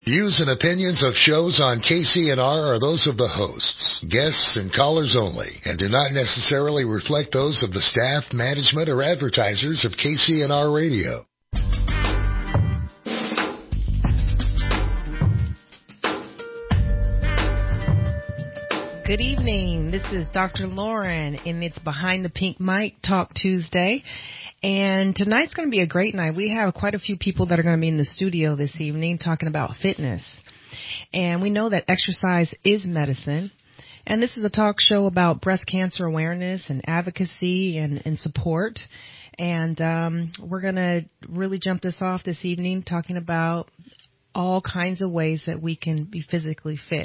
Views and opinions of shows on KCNR are those of the hosts, guests, and callers only, and do not necessarily reflect those of the staff, management, or advertisers of KCNR Radio. Good evening. This is Dr. Lauren, and it's Behind the Pink Mic Talk Tuesday. And tonight's going to be a great night. We have quite a few people that are going to be in the studio this evening talking about fitness. And we know that exercise is medicine. And this is a talk show about breast cancer awareness and advocacy and support. And we're going to really jump this off this evening talking about all kinds of ways that we can be physically fit.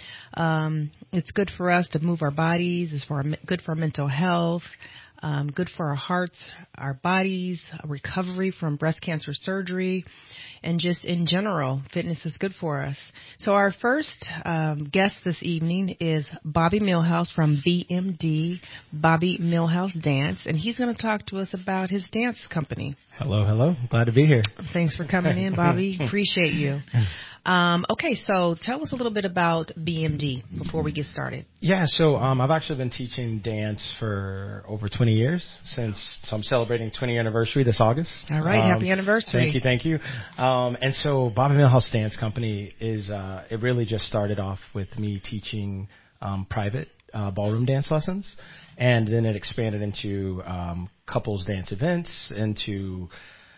It's good for us to move our bodies. It's good for our mental health. Good for our hearts, our bodies, recovery from breast cancer surgery, and just in general, fitness is good for us. So our first guest this evening is Bobby Millhouse from BMD, Bobby Millhouse Dance, and he's going to talk to us about his dance company. Hello. Glad to be here. Thanks for coming in, Bobby. Appreciate you. Okay, so tell us a little bit about BMD before we get started. Yeah, so I've actually been teaching dance for over 20 years so I'm celebrating 20th anniversary this August. All right, happy anniversary. Thank you. And so Bobby Millhouse Dance Company is, it really just started off with me teaching private ballroom dance lessons, and then it expanded into couples dance events, into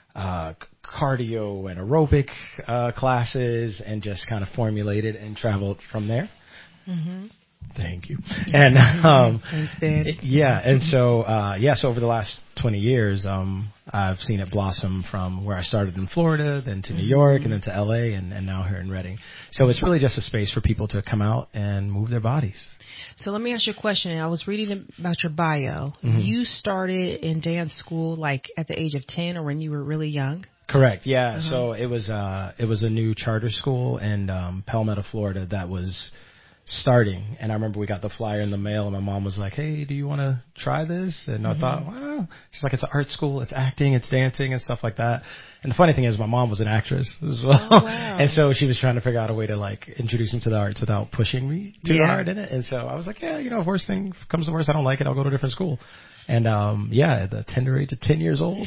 cardio and aerobic classes, and just kind of formulated and traveled from there. Mm-hmm. Thank you. And thanks, Ben. So over the last 20 years, I've seen it blossom from where I started in Florida, then to New York, and then to LA, and now here in Redding. So it's really just a space for people to come out and move their bodies. So let me ask you a question. I was reading about your bio. Mm-hmm. You started in dance school like at the age of 10 or when you were really young? Correct. Yeah. Uh-huh. So it was a new charter school in Palmetto, Florida that was starting, and I remember we got the flyer in the mail, and my mom was like, "Hey, do you want to try this?" And I thought, "Wow." She's like, "It's an art school, it's acting, it's dancing, and stuff like that." And the funny thing is, my mom was an actress as well, and so she was trying to figure out a way to like introduce me to the arts without pushing me too hard in it. And so I was like, "Yeah, if worst thing comes to worst, I don't like it, I'll go to a different school." And at the tender age of 10 years old,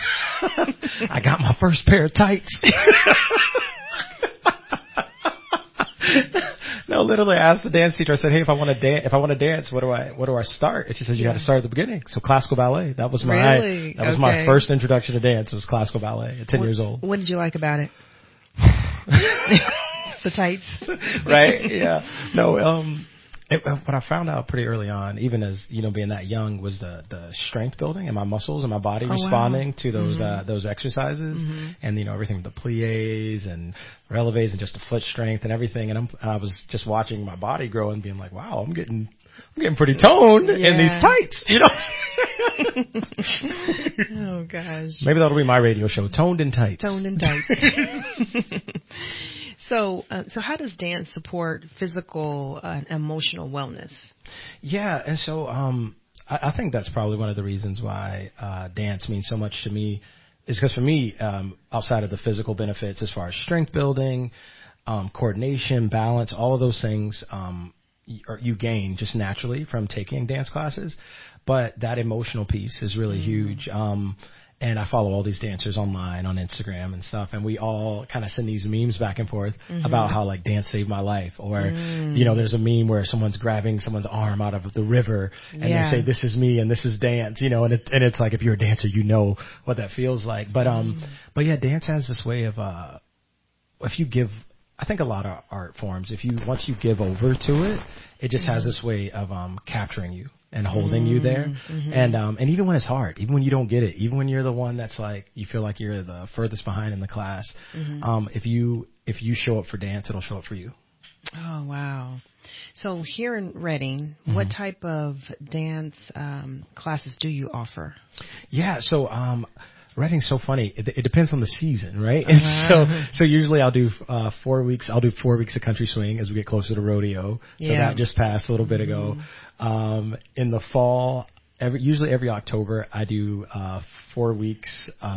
I got my first pair of tights. No, literally, I asked the dance teacher. I said, "Hey, if I want to dance, where do I start?" And she said, "You got to start at the beginning." So classical ballet. That was my first introduction to dance. It was classical ballet at 10 years old. What did you like about it? The tights, right? Yeah. No. What I found out pretty early on, even as being that young, was the strength building and my muscles and my body responding to those exercises, and everything with the plies and releves and just the foot strength and everything. And I was just watching my body grow and being like, "Wow, I'm getting pretty toned in these tights." Oh gosh. Maybe that'll be my radio show, Toned in Tights. Toned in Tights. So how does dance support physical and emotional wellness? Yeah, and so I think that's probably one of the reasons why dance means so much to me, is because for me, outside of the physical benefits as far as strength building, coordination, balance, all of those things you gain just naturally from taking dance classes, but that emotional piece is really huge. And I follow all these dancers online on Instagram and stuff, and we all kind of send these memes back and forth about how like dance saved my life, or there's a meme where someone's grabbing someone's arm out of the river and they say, "This is me and this is dance," and it's like, if you're a dancer, you know what that feels like. But yeah, dance has this way of if you give. I think a lot of art forms, once you give over to it, it just has this way of capturing you and holding you there. And even when it's hard, even when you don't get it, even when you're the one that's like, you feel like you're the furthest behind in the class, if you show up for dance, it'll show up for you. Oh, wow. So here in Redding, what type of dance classes do you offer? Yeah, so Redding's so funny. It depends on the season, right? And so usually I'll do 4 weeks. I'll do 4 weeks of country swing as we get closer to rodeo. So that just passed a little bit ago. In the fall, usually every October, I do 4 weeks of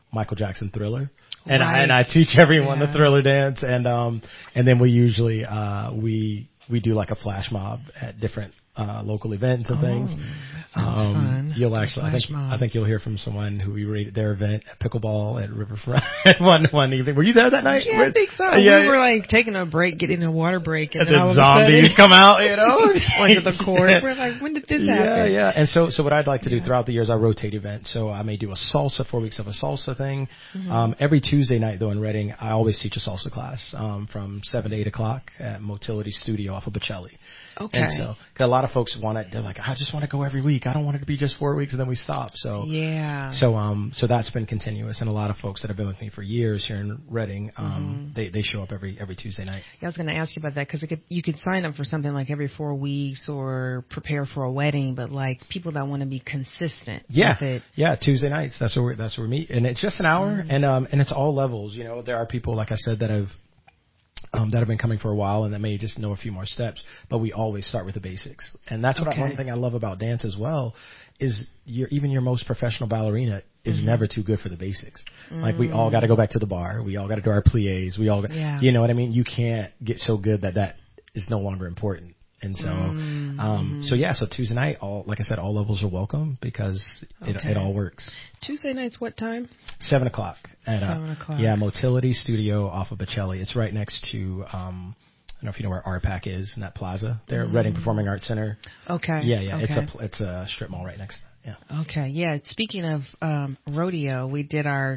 Michael Jackson Thriller. And I teach everyone the Thriller dance, and then we usually we do like a flash mob at different local events and things. Fun. You'll actually, I think you'll hear from someone who we rated their event at pickleball at Riverfront one evening. Were you there that night? Yeah, I think so. We were like taking a break, getting a water break, and then all of zombies come out, you know, onto the court. We're like, when did this happen? Yeah. And so what I'd like to do throughout the years, I rotate events. So I may do a salsa, 4 weeks of a salsa thing. Every Tuesday night though in Reading, I always teach a salsa class from 7 to 8 o'clock at Motility Studio off of Bocelli. Okay. And so, cause a lot of folks want it. They're like, I just want to go every week. I don't want it to be just 4 weeks and then we stop. So yeah. So that's been continuous, and a lot of folks that have been with me for years here in Reading, they show up every Tuesday night. Yeah, I was going to ask you about that because you could sign up for something like every 4 weeks or prepare for a wedding, but like people that want to be consistent. With it. Yeah, Tuesday nights. That's where we meet, and it's just an hour, and it's all levels. You know, there are people like I said that have been coming for a while and that may just know a few more steps, but we always start with the basics. And that's one thing I love about dance as well is even your most professional ballerina is never too good for the basics. Like we all got to go back to the bar. We all got to do our pliés. We all, you know what I mean? You can't get so good that is no longer important. And so, so Tuesday night, like I said, all levels are welcome because it all works. Tuesday nights, what time? 7 o'clock. At, 7 o'clock. Yeah, Motility Studio off of Bocelli. It's right next to, I don't know if you know where RPAC is in that plaza there, Reading Performing Arts Center. Okay. Yeah. Okay. It's a strip mall right next to that. Yeah. Okay. Yeah. Speaking of, rodeo, we did our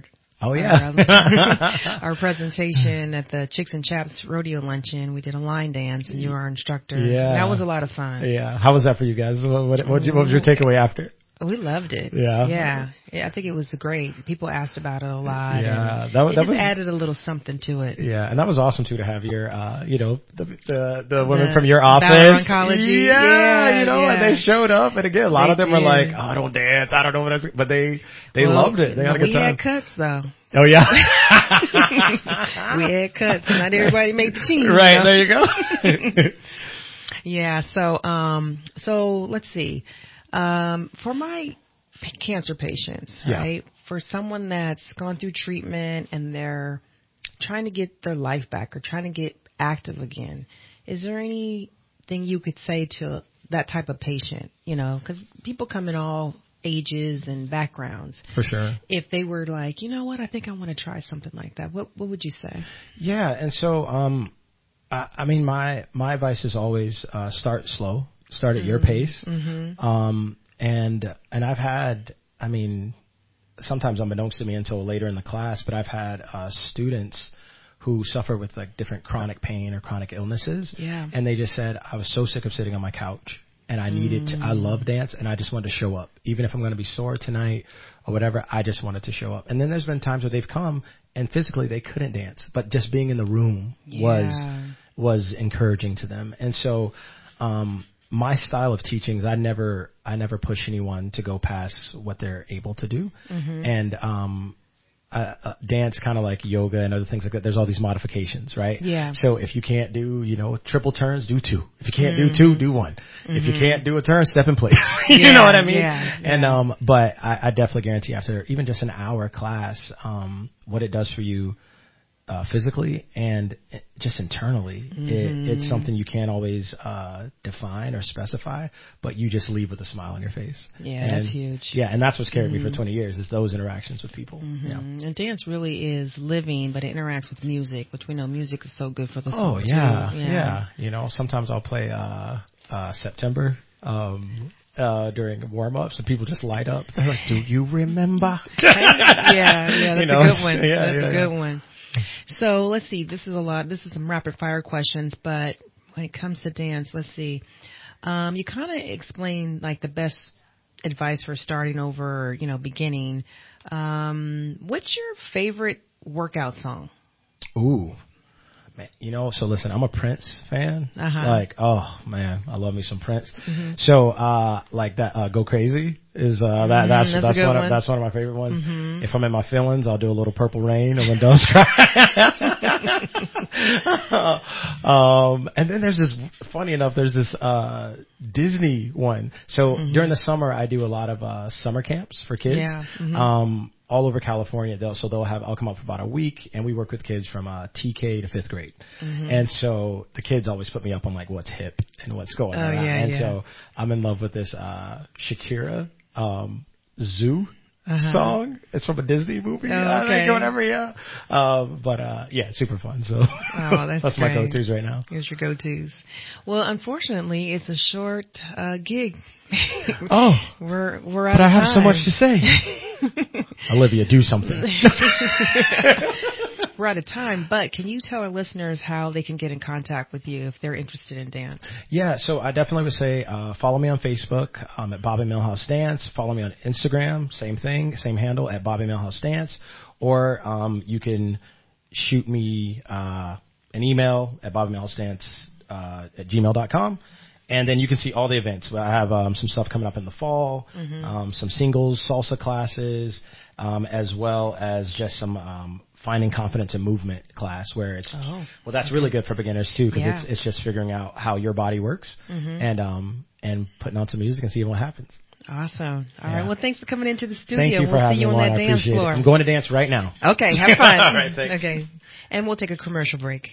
presentation at the Chicks and Chaps Rodeo Luncheon. We did a line dance, and you were our instructor. Yeah. That was a lot of fun. Yeah. How was that for you guys? What was your takeaway after? We loved it. Yeah. Yeah, I think it was great. People asked about it a lot. Yeah. That was added a little something to it. Yeah. And that was awesome too to have your, the women from your office. Oncology. Yeah. And they showed up. And again, a lot of them were like, oh, I don't dance. I don't know what but they loved it. They had a good time. We had cuts though. Oh yeah. We had cuts. Not everybody made the team. Right. There you go. Yeah. So let's see. For my cancer patients, right? For someone that's gone through treatment and they're trying to get their life back or trying to get active again, is there anything you could say to that type of patient? You know, because people come in all ages and backgrounds. For sure. If they were like, you know what, I think I want to try something like that, what would you say? Yeah, and so, I mean, my advice is always start slow. Start at your pace. And I've had, I mean, sometimes unbeknownst to me until later in the class, but I've had students who suffer with like different chronic pain or chronic illnesses. Yeah. And they just said, I was so sick of sitting on my couch and I needed to, I love dance and I just wanted to show up. Even if I'm going to be sore tonight or whatever, I just wanted to show up. And then there's been times where they've come and physically they couldn't dance, but just being in the room was encouraging to them. And so, my style of teaching is I never push anyone to go past what they're able to do. And dance, kind of like yoga and other things like that, there's all these modifications, right? Yeah. So if you can't do, triple turns, do 2. If you can't do 2, do 1. If you can't do a turn, step in place. You know what I mean? Yeah. And but I definitely guarantee after even just an hour class, what it does for you physically and just internally, it's something you can't always define or specify, but you just leave with a smile on your face. Yeah, that's huge. Yeah, and that's what's carried me for 20 years is those interactions with people. Yeah. And dance really is living, but it interacts with music, which we know music is so good for the soul. Oh, yeah. Sometimes I'll play September during warm-ups and people just light up. They're like, do you remember? Yeah, that's a good one. That's a good one. So let's see. This is a lot. This is some rapid fire questions, but when it comes to dance, let's see. You kind of explain like the best advice for starting over, beginning. What's your favorite workout song? Ooh. Man, so listen, I'm a Prince fan. Like, oh man, I love me some Prince. So, like that, Go Crazy is, that's one of my favorite ones. If I'm in my feelings, I'll do a little Purple Rain and then Don't Cry. And then there's this, funny enough, there's this, Disney one. So during the summer, I do a lot of, summer camps for kids. all over California. I'll come up for about a week, and we work with kids from TK to 5th grade. Mm-hmm. And so the kids always put me up on like what's hip and what's going on. So I'm in love with this Shakira Zoo song. It's from a Disney movie. I think or whatever, it's super fun. So that's my go-tos right now. Here's your go-tos. Well, unfortunately, it's a short gig. We're out of time. But I have so much to say. Olivia, do something. We're out of time, but can you tell our listeners how they can get in contact with you if they're interested in dance? Yeah, so I definitely would say follow me on Facebook at Bobby Millhouse Dance. Follow me on Instagram, same thing, same handle at Bobby Millhouse Dance. Or you can shoot me an email at bobbymillhouse at gmail.com. And then you can see all the events. I have some stuff coming up in the fall, some singles, salsa classes, as well as just some finding confidence in movement class where it's that's really good for beginners too, because it's just figuring out how your body works and putting on some music and seeing what happens. Awesome. All right. Well, thanks for coming into the studio. Thank you for having me. We'll see you on that dance floor. I'm going to dance right now. Okay. Have fun. All right. Thanks. Okay. And we'll take a commercial break.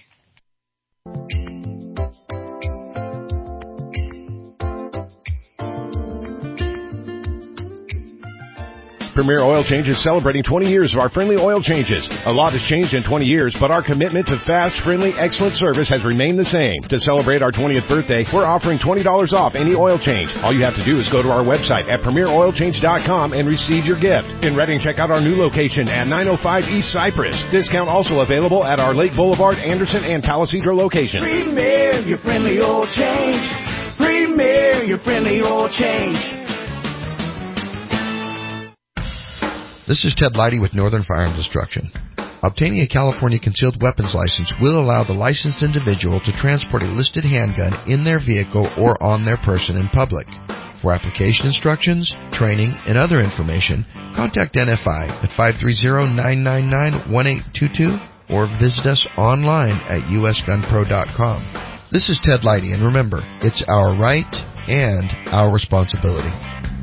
Premier Oil Change is celebrating 20 years of our friendly oil changes. A lot has changed in 20 years, but our commitment to fast, friendly, excellent service has remained the same. To celebrate our 20th birthday, we're offering $20 off any oil change. All you have to do is go to our website at premieroilchange.com and receive your gift. In Redding, check out our new location at 905 East Cypress. Discount also available at our Lake Boulevard, Anderson, and Palisadro locations. Premier, your friendly oil change. Premier, your friendly oil change. This is Ted Leidy with Northern Firearms Instruction. Obtaining a California concealed weapons license will allow the licensed individual to transport a listed handgun in their vehicle or on their person in public. For application instructions, training, and other information, contact NFI at 530-999-1822 or visit us online at usgunpro.com. This is Ted Leidy, and remember, it's our right and our responsibility.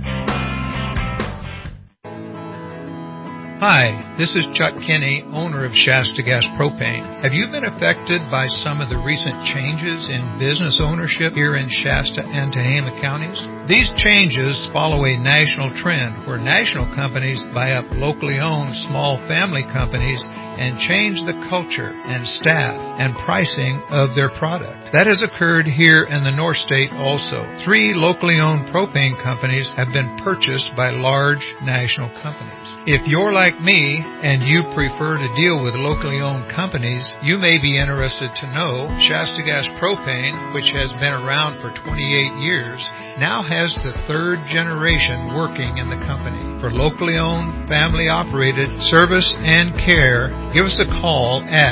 Hi, this is Chuck Kinney, owner of Shasta Gas Propane. Have you been affected by some of the recent changes in business ownership here in Shasta and Tehama counties? These changes follow a national trend where national companies buy up locally owned small family companies and change the culture and staff and pricing of their product. That has occurred here in the North State also. 3 locally owned propane companies have been purchased by large national companies. If you're like me and you prefer to deal with locally owned companies, you may be interested to know Shasta Gas Propane, which has been around for 28 years, now has the 3rd generation working in the company. For locally owned, family operated service and care, give us a call at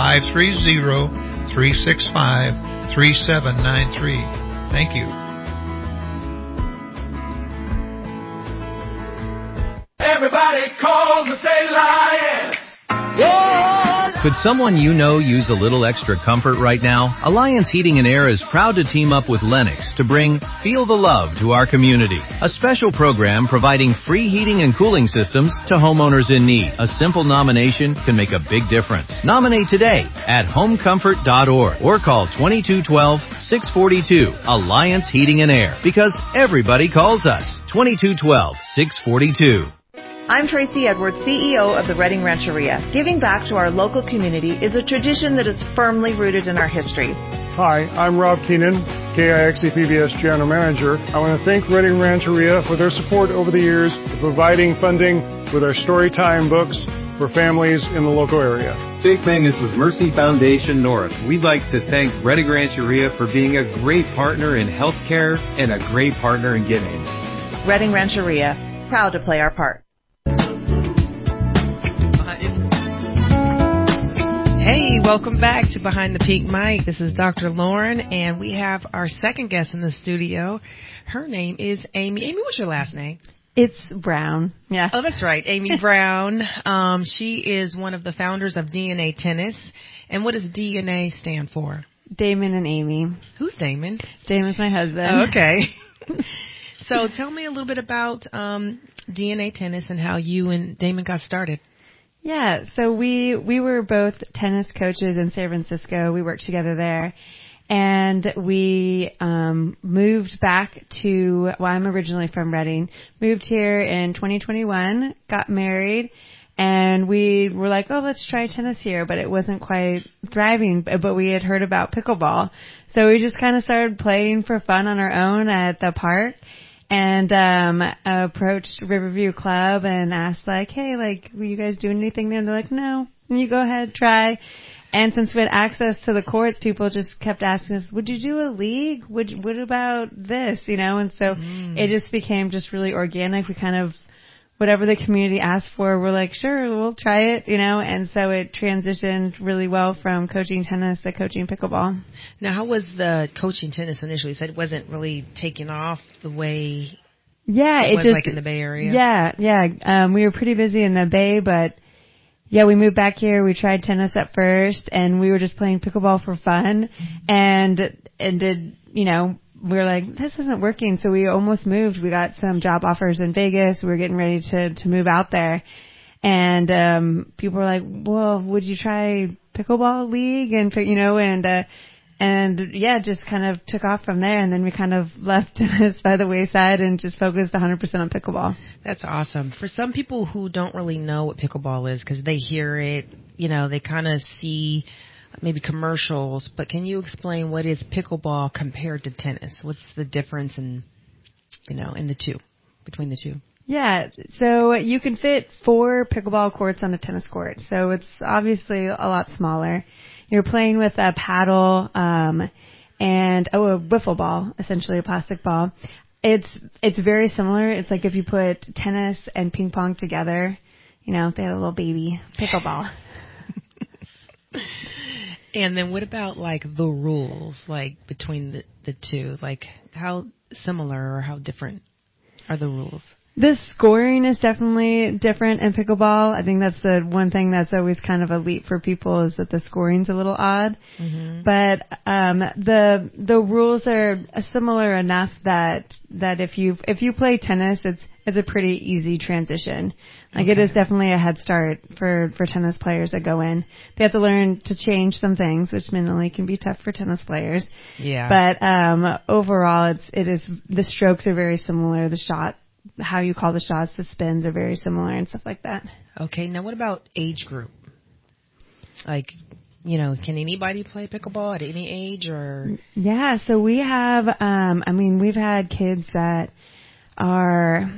530-365-3793. Thank you. Everybody calls and say Lion. Yeah. Could someone you know use a little extra comfort right now? Alliance Heating and Air is proud to team up with Lennox to bring Feel the Love to our community. A special program providing free heating and cooling systems to homeowners in need. A simple nomination can make a big difference. Nominate today at homecomfort.org or call 2212-642. Alliance Heating and Air, because everybody calls us. 2212-642. I'm Tracy Edwards, CEO of the Redding Rancheria. Giving back to our local community is a tradition that is firmly rooted in our history. Hi, I'm Rob Keenan, KIXE PBS General Manager. I want to thank Redding Rancheria for their support over the years, providing funding with our Storytime books for families in the local area. Jake Mangus with Mercy Foundation North. We'd like to thank Redding Rancheria for being a great partner in healthcare and a great partner in giving. Redding Rancheria, proud to play our part. Hey, welcome back to Behind the Pink Mic. This is Dr. Lauren, and we have our second guest in the studio. Her name is Amy. Amy, what's your last name? It's Brown. Yeah. Oh, that's right. Amy Brown. She is one of the founders of DNA Tennis. And what does DNA stand for? Damon and Amy. Who's Damon? Damon's my husband. Oh, okay. So tell me a little bit about DNA Tennis and how you and Damon got started. Yeah, so we were both tennis coaches in San Francisco. We worked together there. And we moved back to, well, I'm originally from Redding, moved here in 2021, got married, and we were like, oh, let's try tennis here, but it wasn't quite thriving, but we had heard about pickleball. So we just kind of started playing for fun on our own at the park and approached Riverview Club and asked, like, hey, like, will you guys do anything there? And they're like, no, you go ahead, try. And since we had access to the courts, people just kept asking us, would you do a league? What about this? You know, and so it just became just really organic. We kind of, whatever the community asked for, we're like, sure, we'll try it, you know, and so it transitioned really well from coaching tennis to coaching pickleball. Now, how was the coaching tennis initially? You said it wasn't really taking off the way it was just, like in the Bay Area? Yeah. We were pretty busy in the Bay, but yeah, we moved back here. We tried tennis at first, and we were just playing pickleball for fun, and did, you know, we were like, this isn't working, so we almost moved. We got some job offers in Vegas. We were getting ready to move out there, and people were like, well, would you try pickleball league? And, you know, and yeah, just kind of took off from there, and then we kind of left tennis by the wayside and just focused 100% on pickleball. That's awesome. For some people who don't really know what pickleball is, because they hear it, you know, they kind of see maybe commercials, but can you explain what is pickleball compared to tennis? What's the difference in the two, between the two? Yeah, so you can fit 4 pickleball courts on a tennis court, so it's obviously a lot smaller. You're playing with a paddle and a wiffle ball, essentially a plastic ball. It's very similar. It's like if you put tennis and ping pong together, you know, they had a little baby pickleball. And then what about like the rules, like between the two? Like how similar or how different are the rules? The scoring is definitely different in pickleball. I think that's the one thing that's always kind of a leap for people is that the scoring's a little odd. Mm-hmm. But the rules are similar enough that if you play tennis, it's a pretty easy transition. Like It is definitely a head start for tennis players that go in. They have to learn to change some things, which mentally can be tough for tennis players. Yeah. But overall, it is the strokes are very similar. The shot, how you call the shots, the spins are very similar and stuff like that. Okay, now what about age group? Like, you know, can anybody play pickleball at any age or? Yeah, so we have, we've had kids that are,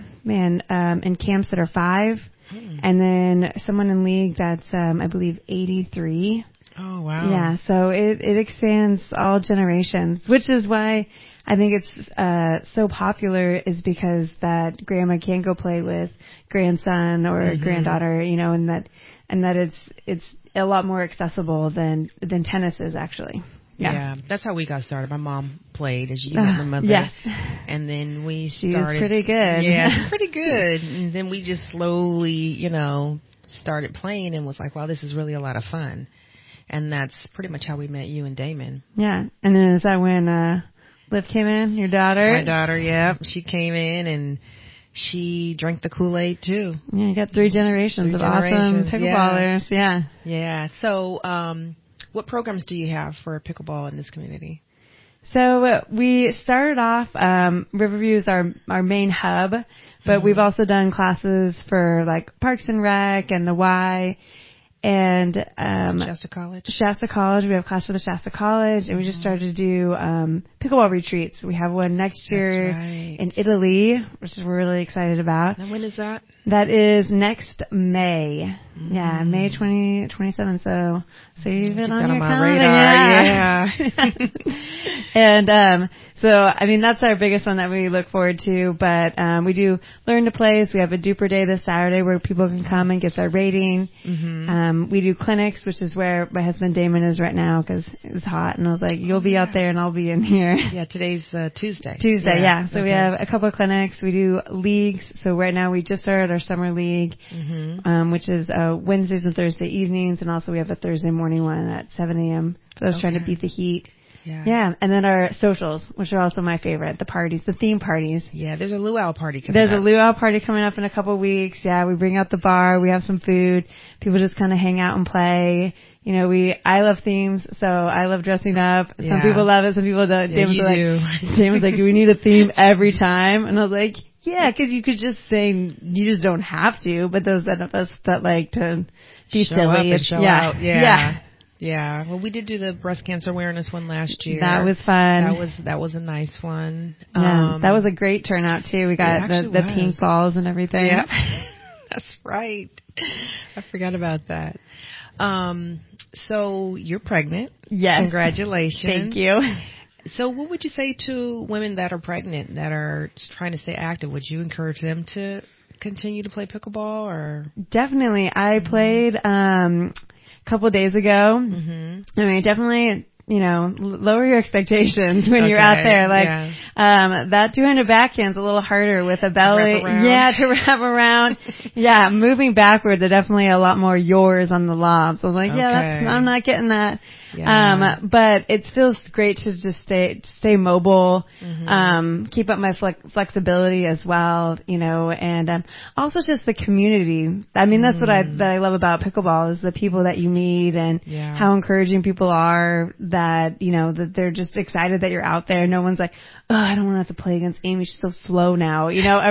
in camps that are 5, and then someone in league that's, I believe, 83. Oh, wow. Yeah, so it expands all generations, which is why I think it's so popular is because that grandma can go play with grandson or granddaughter, you know, and that it's a lot more accessible than tennis is actually. Yeah, that's how we got started. My mom played, as you know, my mother. Yes. And then we started. She was pretty good. Yeah, she's pretty good. And then we just slowly, you know, started playing and was like, wow, this is really a lot of fun. And that's pretty much how we met you and Damon. Yeah. And then is that when Liv came in, your daughter? My daughter, yeah. She came in and she drank the Kool-Aid too. Yeah, you got 3 generations of awesome pickleballers. Yeah. Yeah. So, what programs do you have for pickleball in this community? So we started off, Riverview is our main hub, but we've also done classes for like Parks and Rec and the Y. And Shasta College. Shasta College. We have class for the Shasta College, and we just started to do pickleball retreats. We have one next year in Italy, which we're really excited about. And when is that? That is next May. Yeah, May 2027. So save it on your calendar. Yeah. And so I mean that's our biggest one that we look forward to. But we do Learn to Play. So we have a Duper Day this Saturday where people can come and get their rating. We do clinics, which is where my husband Damon is right now because it was hot, and I was like, "You'll be out there, and I'll be in here." Yeah, today's Tuesday. Yeah. So we have a couple of clinics. We do leagues. So right now we just started our summer league, which is Wednesdays and Thursday evenings, and also we have a Thursday morning one at 7 a.m. for those trying to beat the heat. Yeah, and then our socials, which are also my favorite, the parties, the theme parties. Yeah, there's a luau party coming up. There's a luau party coming up in a couple of weeks. Yeah, we bring out the bar, we have some food, people just kind of hang out and play. You know, I love themes, so I love dressing up. Some people love it, some people don't. Yeah, James was like, do we need a theme every time? And I was like, yeah, because you could just say, you just don't have to, but those of us that like to be show silly. Up and show out. Yeah. Yeah. Well, we did do the breast cancer awareness one last year. That was fun. That was a nice one. Yeah, that was a great turnout too. We got the pink balls and everything. Yeah. That's right. I forgot about that. So you're pregnant. Yes. Congratulations. Thank you. So what would you say to women that are pregnant, that are trying to stay active? Would you encourage them to continue to play pickleball, or? Definitely. I played, a couple of days ago. Mm-hmm. I mean, definitely, you know, lower your expectations when you're out there. Like, that 200 backhand's a little harder with a belly. To wrap around. Yeah, moving backwards, are definitely a lot more yours on the lobs. I was like, I'm not getting that. Yeah. But it feels great to just stay mobile, keep up my flexibility as well, you know, and, also just the community. I mean, that's what I love about pickleball, is the people that you meet and how encouraging people are, that, you know, that they're just excited that you're out there. No one's like, oh, I don't want to have to play against Amy. She's so slow now. You know,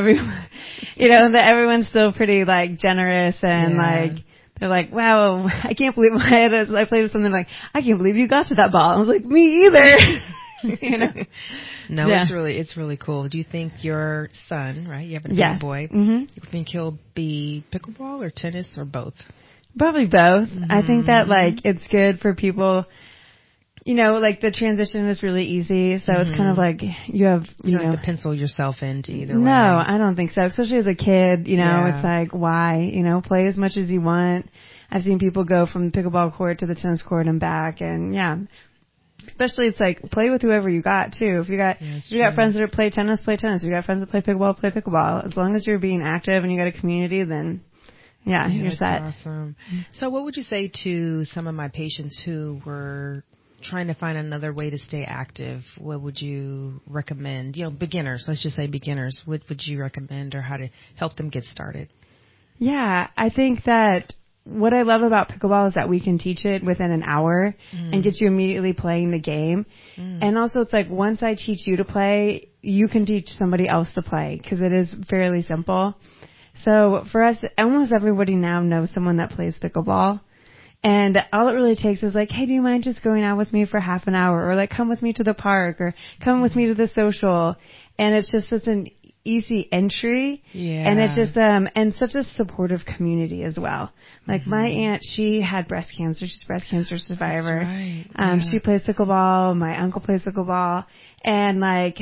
that everyone's still pretty like generous and like, they're like, wow, I can't believe I played with something like, I can't believe you got to that ball. I was like, me either. You know? No, it's really cool. Do you think your son, right? You have a big boy. Mm-hmm. You think he'll be pickleball or tennis or both? Probably both. I think that like it's good for people. You know, like the transition is really easy, so it's kind of like you don't have to pencil yourself into either way. No, I don't think so. Especially as a kid, you know, it's like, why? You know, play as much as you want. I've seen people go from the pickleball court to the tennis court and back, and especially it's like play with whoever you got too. If you got friends that play tennis, play tennis. If you got friends that play pickleball. As long as you're being active and you got a community, then you're set. Awesome. So, what would you say to some of my patients who were trying to find another way to stay active? What would you recommend? You know, beginners, let's just say beginners. What would you recommend, or how to help them get started? Yeah, I think that what I love about pickleball is that we can teach it within an hour and get you immediately playing the game. And also it's like, once I teach you to play, you can teach somebody else to play, because it is fairly simple. So for us, almost everybody now knows someone that plays pickleball. And all it really takes is like, hey, do you mind just going out with me for half an hour? Or like, come with me to the park, or come with me to the social. And it's just such an easy entry. Yeah. And it's just, and such a supportive community as well. Like my aunt, she had breast cancer. She's a breast cancer survivor. That's right. She plays pickleball. My uncle plays pickleball. And like,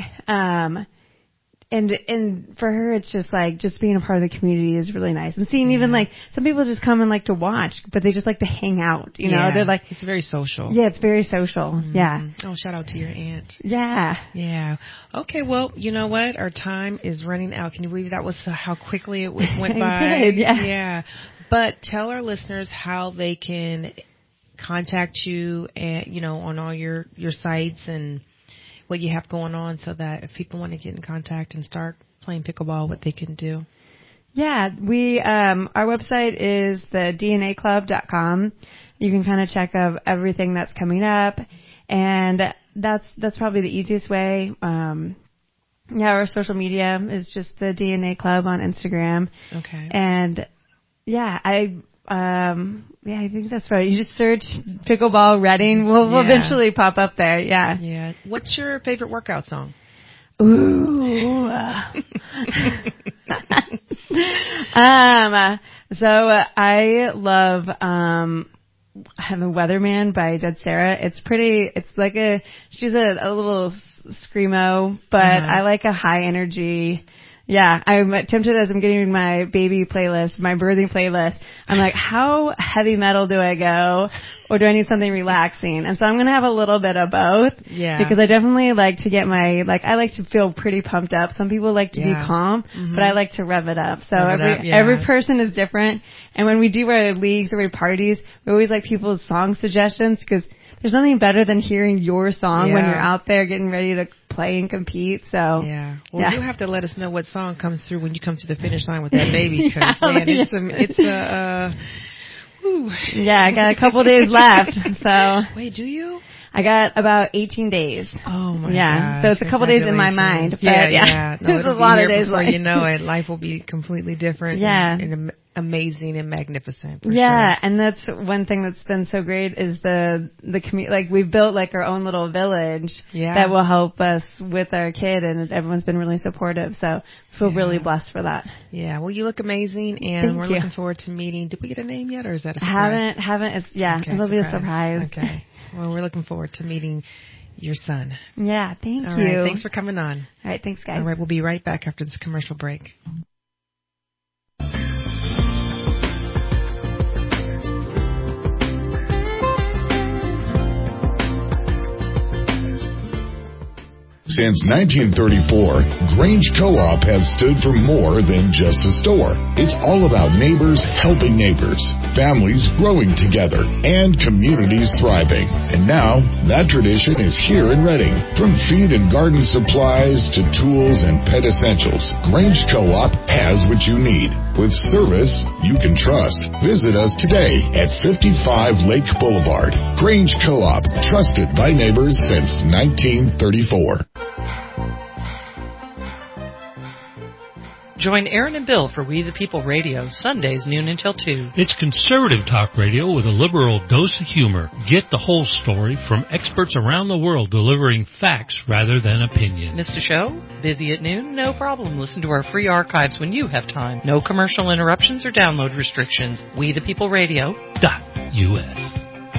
and for her, it's just like, just being a part of the community is really nice. And seeing even like, some people just come and like to watch, but they just like to hang out, you know? They're like, it's very social. Yeah, it's very social. Yeah. Oh, shout out to your aunt. Yeah. Yeah. Okay, well, you know what? Our time is running out. Can you believe that was how quickly it went by? It did, yeah. Yeah. But tell our listeners how they can contact you, and, you know, on all your sites and what you have going on, so that if people want to get in contact and start playing pickleball, what they can do. Yeah, our website is the dnaclub.com. You can kind of check out everything that's coming up, and that's probably the easiest way. Our social media is just the DNA Club on Instagram. Okay. And I think that's right. You just search pickleball Reading. We'll eventually pop up there. Yeah. Yeah. What's your favorite workout song? Ooh. So I love I'm a Weatherman by Dead Sarah. It's like she's a little screamo, but I like a high energy. Yeah, I'm tempted as I'm getting my baby playlist, my birthing playlist. I'm like, how heavy metal do I go? Or do I need something relaxing? And so I'm going to have a little bit of both. Yeah. Because I definitely like to get I like to feel pretty pumped up. Some people like to be calm, but I like to rev it up. So every person is different. And when we do our leagues or our parties, we always like people's song suggestions, because there's nothing better than hearing your song when Yeah. you're out there getting ready to play and compete. So yeah. Well, you have to let us know what song comes through when you come to the finish line with that baby, because yeah, I got a couple days left. So wait, do you? I got about 18 days. Oh my yeah, gosh. So it's a couple days in my mind. But Yeah. No, there's it'll a lot be of here days before left. you know it. Life will be completely different. Yeah. And amazing and magnificent. For yeah, sure. and that's one thing that's been so great is the community. Like we've built like our own little village that will help us with our kid, and everyone's been really supportive. So I feel really blessed for that. Yeah. Well, you look amazing, and Thank we're you. looking forward to meeting. Did we get a name yet, or is that a surprise? Haven't. It's, Okay, it'll be a surprise. Okay. Well, we're looking forward to meeting your son. Yeah, thank All you. right, thanks for coming on. All right, thanks, guys. All right, we'll be right back after this commercial break. Since 1934, Grange Co-op has stood for more than just a store. It's all about neighbors helping neighbors, families growing together, and communities thriving. And now, that tradition is here in Reading. From feed and garden supplies to tools and pet essentials, Grange Co-op has what you need. With service you can trust. Visit us today at 55 Lake Boulevard. Grange Co-op, trusted by neighbors since 1934. Join Aaron and Bill for We the People Radio, Sundays noon until 2. It's conservative talk radio with a liberal dose of humor. Get the whole story from experts around the world delivering facts rather than opinion. Missed a show? Busy at noon? No problem. Listen to our free archives when you have time. No commercial interruptions or download restrictions. We the People Radio.us.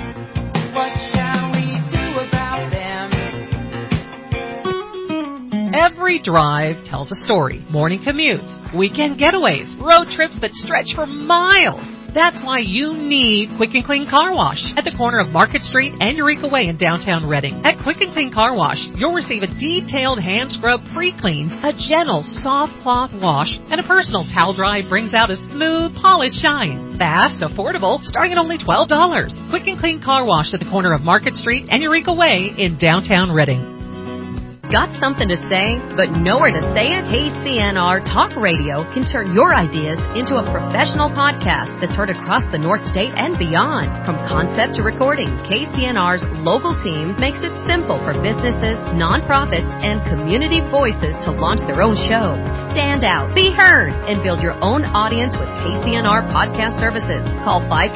Every drive tells a story. Morning commutes, weekend getaways, road trips that stretch for miles. That's why you need Quick and Clean Car Wash at the corner of Market Street and Eureka Way in downtown Reading. At Quick and Clean Car Wash, you'll receive a detailed hand scrub pre-clean, a gentle soft cloth wash, and a personal towel dry brings out a smooth, polished shine. Fast, affordable, starting at only $12. Quick and Clean Car Wash at the corner of Market Street and Eureka Way in downtown Reading. Got something to say, but nowhere to say it? KCNR Talk Radio can turn your ideas into a professional podcast that's heard across the North State and beyond. From concept to recording, KCNR's local team makes it simple for businesses, nonprofits, and community voices to launch their own show. Stand out, be heard, and build your own audience with KCNR Podcast Services. Call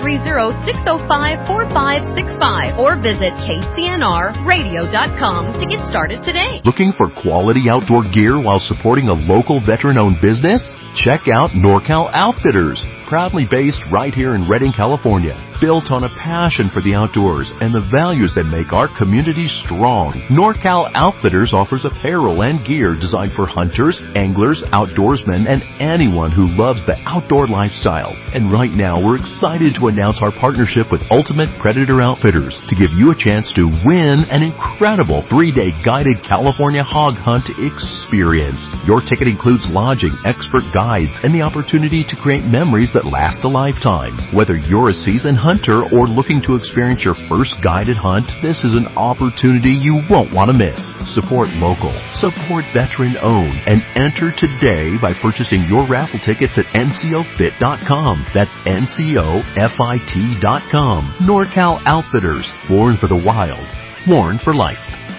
530-605-4565 or visit KCNRradio.com to get started today. Looking for quality outdoor gear while supporting a local veteran-owned business? Check out NorCal Outfitters, proudly based right here in Redding, California. Built on a passion for the outdoors and the values that make our community strong, NorCal Outfitters offers apparel and gear designed for hunters, anglers, outdoorsmen, and anyone who loves the outdoor lifestyle. And right now, we're excited to announce our partnership with Ultimate Predator Outfitters to give you a chance to win an incredible 3-day guided California hog hunt experience. Your ticket includes lodging, expert guides, and the opportunity to create memories that last a lifetime. Whether you're a seasoned hunter or looking to experience your first guided hunt, this is an opportunity you won't want to miss. Support local, support veteran-owned, and enter today by purchasing your raffle tickets at ncofit.com. That's ncofit.com. NorCal Outfitters, born for the wild, worn for life.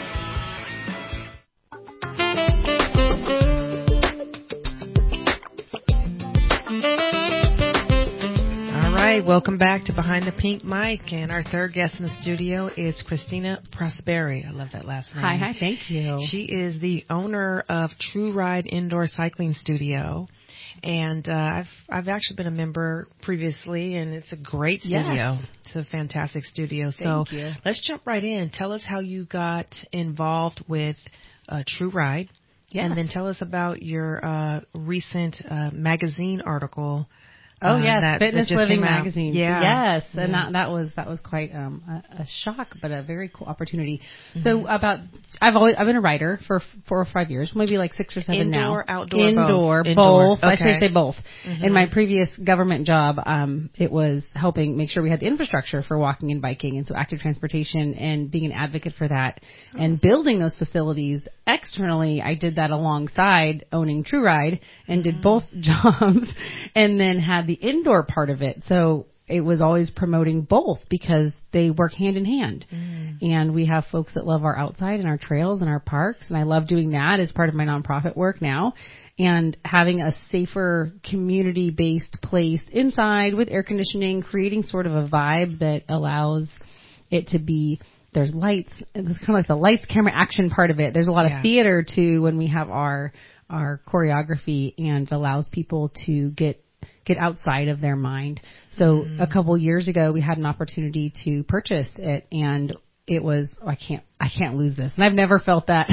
Welcome back to Behind the Pink Mic, and our third guest in the studio is Christina Prosperi. I love that last name. Hi, thank you. She is the owner of True Ride Indoor Cycling Studio, and I've actually been a member previously, and it's a great studio. Yes. It's a fantastic studio. Thank you. Let's jump right in. Tell us how you got involved with True Ride, and then tell us about your recent magazine article Oh yes, that Fitness just Living came out. magazine. Yeah. Yes, and that was quite a shock, but a very cool opportunity. So I've been a writer for 4 or 5 years, maybe like 6 or 7 now. Indoor, outdoor, indoor, both. I Okay. say both. In my previous government job, it was helping make sure we had the infrastructure for walking and biking, and so active transportation and being an advocate for that and building those facilities externally. I did that alongside owning True Ride and did both jobs, and then had the indoor part of it. So it was always promoting both because they work hand in hand. And we have folks that love our outside and our trails and our parks, and I love doing that as part of my nonprofit work now. And having a safer community-based place inside with air conditioning, creating sort of a vibe that allows it to be, there's lights, it's kind of like the lights, camera, action part of it. There's a lot of theater too when we have our choreography, and allows people to get outside of their mind. So a couple years ago, we had an opportunity to purchase it, and it was, I can't lose this. And I've never felt that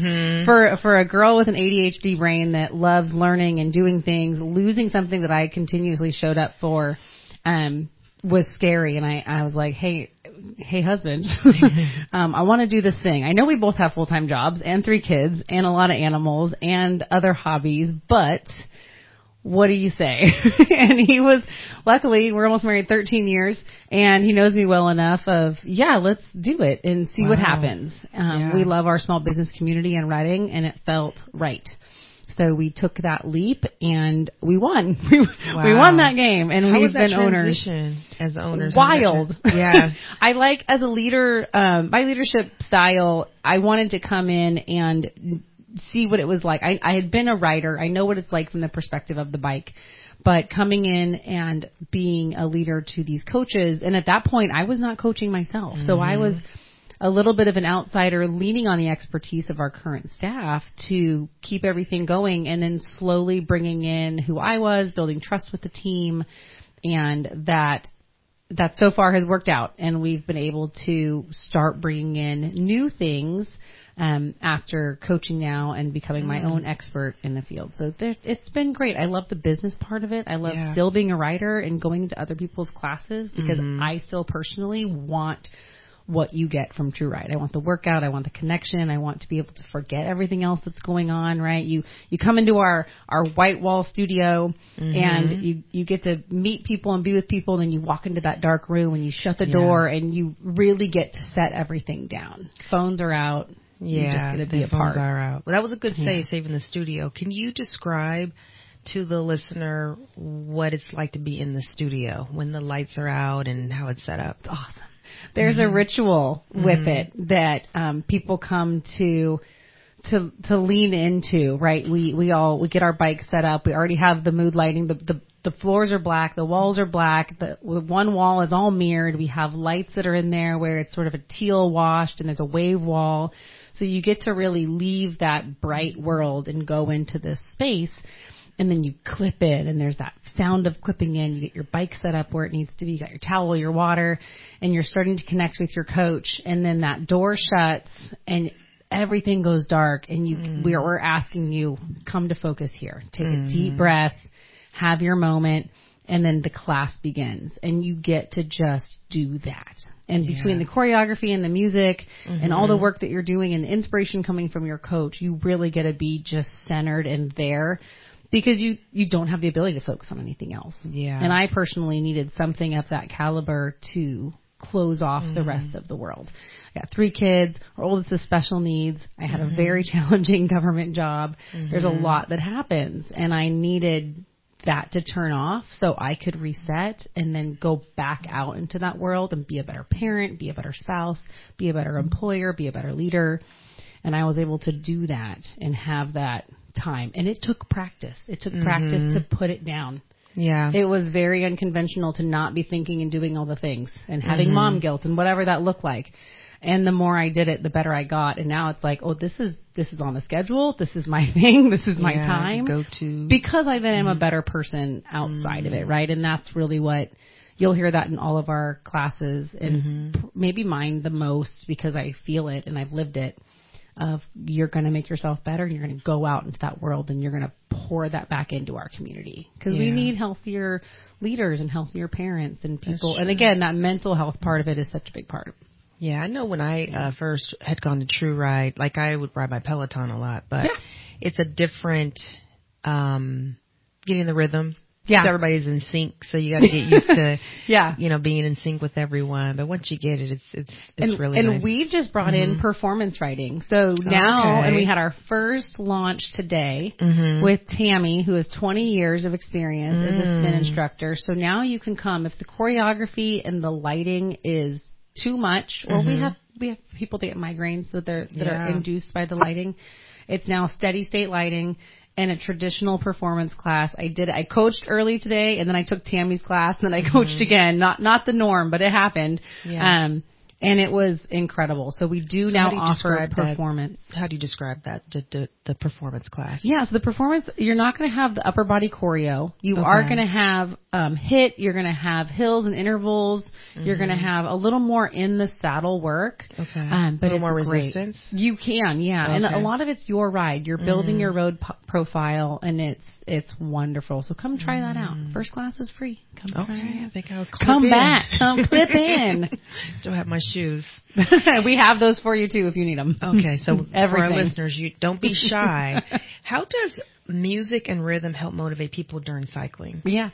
for a girl with an ADHD brain that loves learning and doing things, losing something that I continuously showed up for, was scary. And I was like, hey husband, I want to do this thing. I know we both have full-time jobs and 3 kids and a lot of animals and other hobbies, but what do you say? And he was, luckily, we're almost married 13 years, and he knows me well enough of, let's do it and see what happens. We love our small business community in Redding, and it felt right. So we took that leap, and we won. We won that game, and How we've was that been owners. transition as owners? Wild. Yeah. I like, as a leader, my leadership style, I wanted to come in and see what it was like. I had been a rider. I know what it's like from the perspective of the bike, but coming in and being a leader to these coaches, and at that point I was not coaching myself. So I was a little bit of an outsider, leaning on the expertise of our current staff to keep everything going, and then slowly bringing in who I was, building trust with the team, and that so far has worked out, and we've been able to start bringing in new things after coaching now and becoming my own expert in the field. So it's been great. I love the business part of it. I love still being a writer and going into other people's classes, because I still personally want what you get from True Ride. I want the workout. I want the connection. I want to be able to forget everything else that's going on, right? You come into our white wall studio, and you get to meet people and be with people, and then you walk into that dark room and you shut the door, and you really get to set everything down. Phones are out. You're just going to be a part. Are out. Well, that was a good say, saving the studio. Can you describe to the listener what it's like to be in the studio when the lights are out and how it's set up? Awesome. There's a ritual with it that people come to lean into, right? We get our bikes set up. We already have the mood lighting. The floors are black. The walls are black. The one wall is all mirrored. We have lights that are in there where it's sort of a teal washed, and there's a wave wall. So you get to really leave that bright world and go into this space, and then you clip in, and there's that sound of clipping in. You get your bike set up where it needs to be. You got your towel, your water, and you're starting to connect with your coach. And then that door shuts, and everything goes dark, and we're asking you, come to focus here. Take a deep breath, have your moment, and then the class begins, and you get to just do that. And between the choreography and the music and all the work that you're doing and the inspiration coming from your coach, you really get to be just centered and there, because you don't have the ability to focus on anything else. Yeah. And I personally needed something of that caliber to close off the rest of the world. I got 3 kids. Our oldest is special needs. I had a very challenging government job. There's a lot that happens, and I needed that to turn off so I could reset and then go back out into that world and be a better parent, be a better spouse, be a better employer, be a better leader. And I was able to do that and have that time. And it took practice. It took practice to put it down. Yeah. It was very unconventional to not be thinking and doing all the things and having mom guilt and whatever that looked like. And the more I did it, the better I got. And now it's like, oh, this is on the schedule. This is my thing. This is my time. Go to. Because I then am a better person outside of it, right? And that's really what you'll hear that in all of our classes, and maybe mine the most because I feel it and I've lived it. of you're going to make yourself better and you're going to go out into that world and you're going to pour that back into our community because we need healthier leaders and healthier parents and people. And again, that mental health part of it is such a big part. Yeah, I know when I first had gone to True Ride, like I would ride my Peloton a lot, but it's a different getting the rhythm. Yeah. So everybody's in sync, so you got to get used to, you know, being in sync with everyone. But once you get it, it's really nice. And we've just brought in performance riding. So now, and we had our first launch today with Tammy, who has 20 years of experience as a spin instructor. So now you can come if the choreography and the lighting is too much, or we have people that get migraines that are induced by the lighting. It's now steady state lighting. And a traditional performance class. I coached early today, and then I took Tammy's class, and then I coached again. Not the norm, but it happened. Yeah. And it was incredible. So we do now offer performance. How do you describe that, the performance class? Yeah, so the performance, you're not going to have the upper body choreo. You are going to have HIIT. You're going to have hills and intervals. You're going to have a little more in the saddle work. Okay. But it's more great. Resistance? You can, yeah. Okay. And a lot of it's your ride. You're building your road profile, and it's wonderful. So come try that out. First class is free. Come try it. I think I'll come back. Come clip in. Still have my shoes. We have those for you too if you need them. Okay, so for our listeners, you don't be shy. How does music and rhythm help motivate people during cycling? Yeah.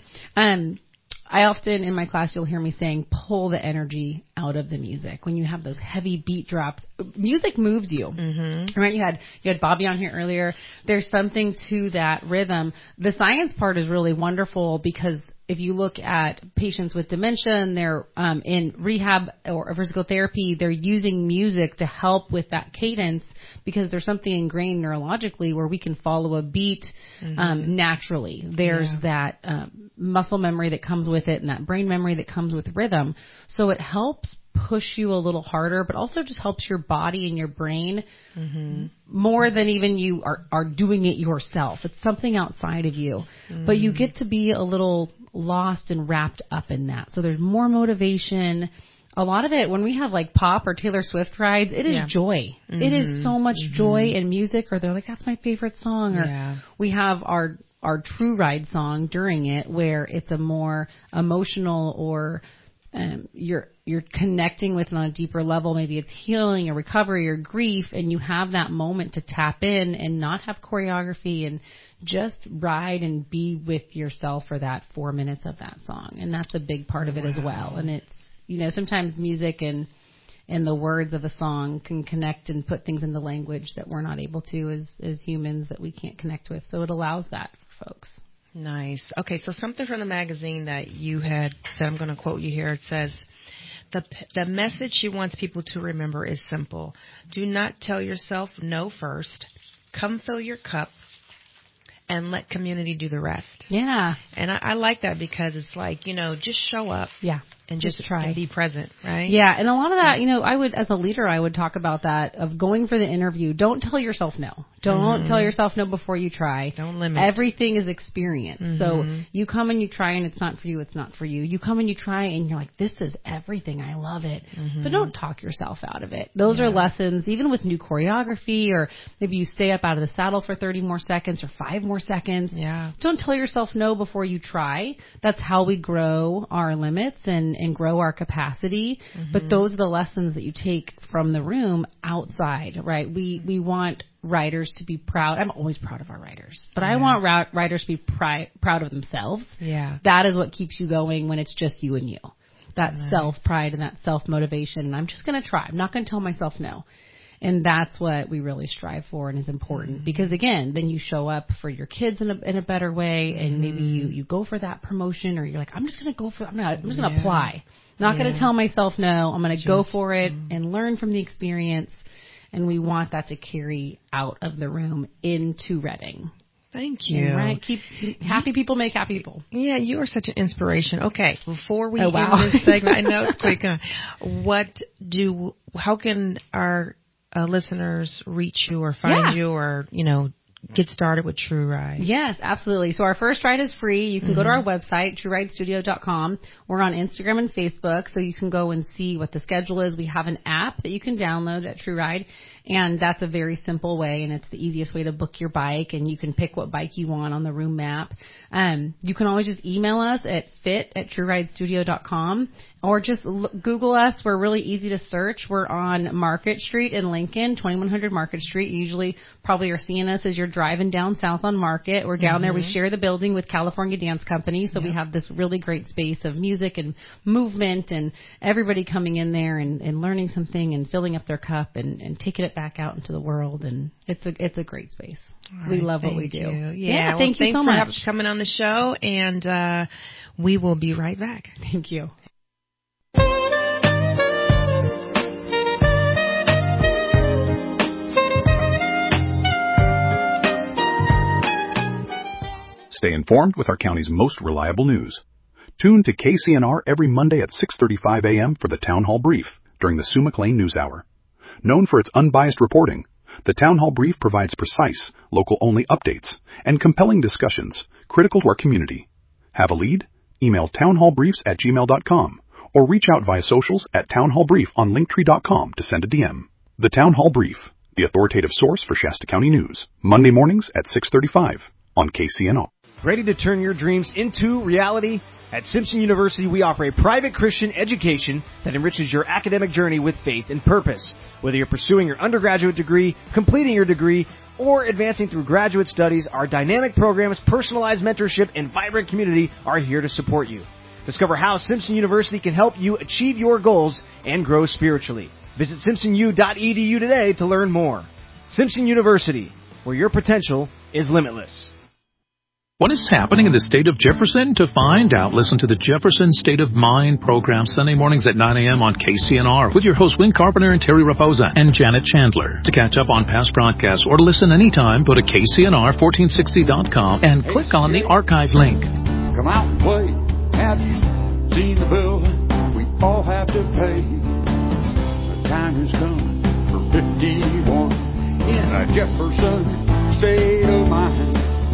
I often in my class you'll hear me saying pull the energy out of the music. When you have those heavy beat drops, music moves you. Right? You had Bobby on here earlier. There's something to that rhythm. The science part is really wonderful because if you look at patients with dementia and they're in rehab or physical therapy, they're using music to help with that cadence because there's something ingrained neurologically where we can follow a beat naturally. There's that muscle memory that comes with it and that brain memory that comes with rhythm. So it helps push you a little harder, but also just helps your body and your brain more than even you are doing it yourself. It's something outside of you, but you get to be a little lost and wrapped up in that. So there's more motivation. A lot of it, when we have like pop or Taylor Swift rides, it is joy. It is so much joy in music, or they're like, that's my favorite song. Or we have our True Ride song during it where it's a more emotional or you're connecting with it on a deeper level. Maybe it's healing or recovery or grief, and you have that moment to tap in and not have choreography and just ride and be with yourself for that 4 minutes of that song. And that's a big part of it as well. And it's, you know, sometimes music and the words of a song can connect and put things into language that we're not able to as humans, that we can't connect with. So it allows that for folks. Nice. Okay, so something from the magazine that you had said, I'm going to quote you here. It says, the message she wants people to remember is simple. Do not tell yourself no first. Come fill your cup and let community do the rest. Yeah. And I like that because it's like, you know, just show up. Yeah. And just try and be present, right? Yeah, and a lot of that, you know, I would, as a leader, I would talk about that of going for the interview. Don't tell yourself no. Don't tell yourself no before you try. Don't limit. Everything is experience. So you come and you try and it's not for you, it's not for you. You come and you try and you're like, this is everything. I love it. But don't talk yourself out of it. Those are lessons, even with new choreography, or maybe you stay up out of the saddle for 30 more seconds or 5 more seconds. Yeah. Don't tell yourself no before you try. That's how we grow our limits and grow our capacity. But those are the lessons that you take from the room outside, right? We want riders to be proud. I'm always proud of our riders, but I want riders to be proud of themselves. Yeah. That is what keeps you going when it's just you and you. That self-pride and that self-motivation. And I'm just going to try. I'm not going to tell myself no. And that's what we really strive for and is important because, again, then you show up for your kids in a better way, and maybe you go for that promotion, or you're like, I'm just going to go for it. I'm just going to apply. Not going to tell myself no. I'm going to go for it and learn from the experience. And we want that to carry out of the room into Reading. Thank you. Right? Keep happy people make happy people. Yeah, you are such an inspiration. Okay, before we end this segment, I know it's quick. How can our listeners reach you or find you, or, you know, get started with True Ride? Yes, absolutely. So our first ride is free. You can go to our website, TrueRideStudio.com. We're on Instagram and Facebook, so you can go and see what the schedule is. We have an app that you can download at True Ride, And that's a very simple way, and it's the easiest way to book your bike, and you can pick what bike you want on the room map. You can always just email us at fit@trueridestudio.com or just Google us. We're really easy to search. We're on Market Street in Lincoln, 2100 Market Street. You usually probably are seeing us as you're driving down south on Market. We're down there. We share the building with California Dance Company, so we have this really great space of music and movement and everybody coming in there and learning something and filling up their cup and taking it back out into the world. And it's a great space. Right, we love what we you. do. Yeah, thank you so much. Thanks for coming on the show, and we will be right back. Thank you. Stay informed with our county's most reliable news. Tune to KCNR every Monday at 6:35 a.m. for the Town Hall Brief during the Sue McLean News Hour. Known for its unbiased reporting, the Town Hall Brief provides precise, local-only updates and compelling discussions critical to our community. Have a lead? Email townhallbriefs@gmail.com or reach out via socials at townhallbrief on linktree.com to send a DM. The Town Hall Brief, the authoritative source for Shasta County news. Monday mornings at 6:35 on KCNR. Ready to turn your dreams into reality? At Simpson University, we offer a private Christian education that enriches your academic journey with faith and purpose. Whether you're pursuing your undergraduate degree, completing your degree, or advancing through graduate studies, our dynamic programs, personalized mentorship, and vibrant community are here to support you. Discover how Simpson University can help you achieve your goals and grow spiritually. Visit simpsonu.edu today to learn more. Simpson University, where your potential is limitless. What is happening in the state of Jefferson? To find out, listen to the Jefferson State of Mind program Sunday mornings at 9 a.m. on KCNR with your hosts Win Carpenter and Terry Raposa and Janet Chandler. To catch up on past broadcasts or to listen anytime, go to KCNR1460.com and click on the archive link. Come out and play. Have you seen the bill we all have to pay? The time is coming for 51 in a Jefferson State of Mind.